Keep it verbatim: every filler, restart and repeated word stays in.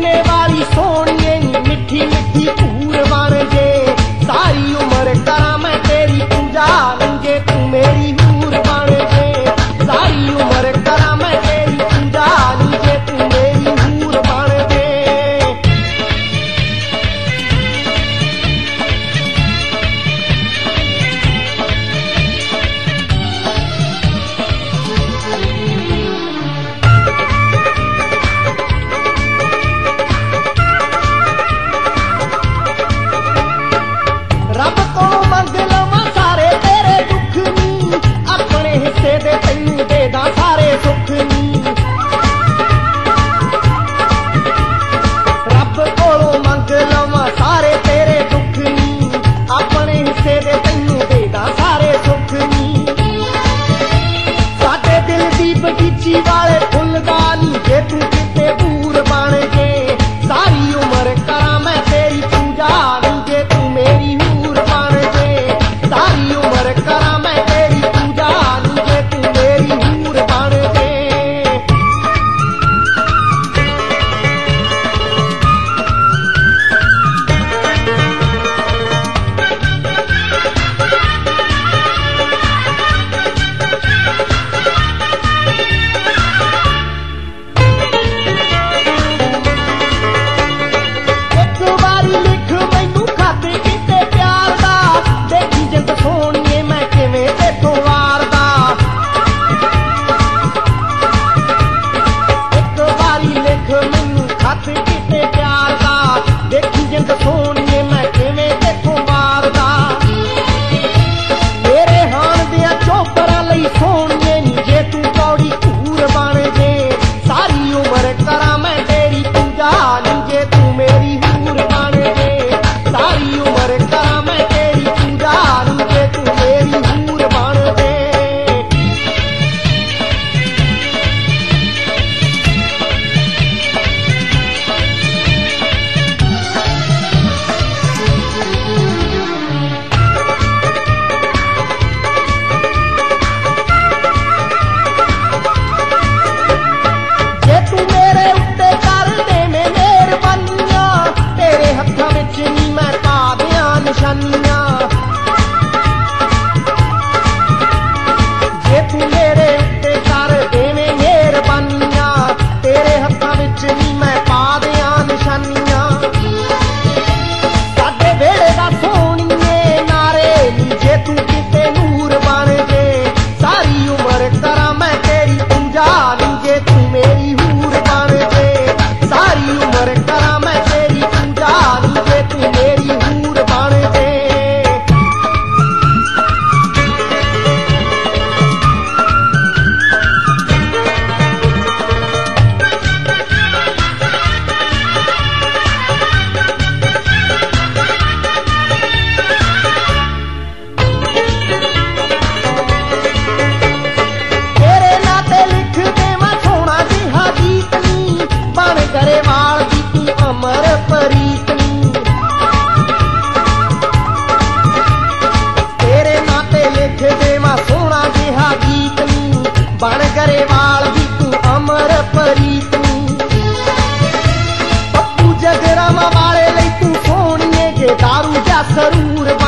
सीने वाली सोनिए नी मिठी मिठी भूर बन जे सारी उम्र करा मैं तेरी पूजा जे तू मेरी हूर बन जे सारी उम्र करा मैं तेरी पूजा जे तू मेरी हूर बन जे। रब को मंग लवां सारे तेरे दुख नी अपने हिस्से दे तैनू दे दा सारे सुख नी रब कोलों मंग लवां सारे तेरे दुख नी अपने हिस्से दे तैनू दे दा सारे सुख नी साडे दिल दी बगीची वाले फुल दा नी जे तू किते बूर बन जे सारी उम्र करा मैं तेरी पूजा जे तू मेरी हूर बन जे सारी उम्र करा मैं तेरी पूजा जे तू मेरी हूर बन जे। एक वारी लिख मैनू खत किते प्यार दा देखी जिंद सोनिए मैं किवें तेथों वारदा एक वारी लिख मैनू खत किते प्यार दा देखी जिंद सोनिए मैं किवें तेथों वारदा मेरे हाण दियां चौकरां लई सोनिए नी जे तू कौड़ी घूर बन जे सारी उम्र करा मैं तेरी पूजा जे तू मेरी हूर बन जे सारी उम्र करा मैं तेरी पूजा जे तू मेरी हूर बन जे। जे तू मेरे उत्ते कर देवें मेहरबानियां तेरे हत्थां विच नी मैं पा दियां निशानियां जे तू मेरे उत्ते कर देवें मेहरबानियां तेरे हत्थां विच नी मैं पा दियां निशानियां साडे वेड़े दा सोनिए नारे नी जे तू किते नूर बन जे सारी उम्र करा मैं तेरी पूजा जे तू मेरी हूर बन जे सारी उम्र करा मैं तेरी पूजा जे तू मेरी हूर बन जे। तेरे नाते लिख देवां सोहना जिहा गीत नी बन गरेवाल दी तू अमर प्रीत नी तेरे नाते लिख देवां सोहना जिहा गीत नी बन गरेवाल दी तू अमर प्रीत नी पप्पू जगरावां वाले लई तू सोहणीए जे दारू जा सरूर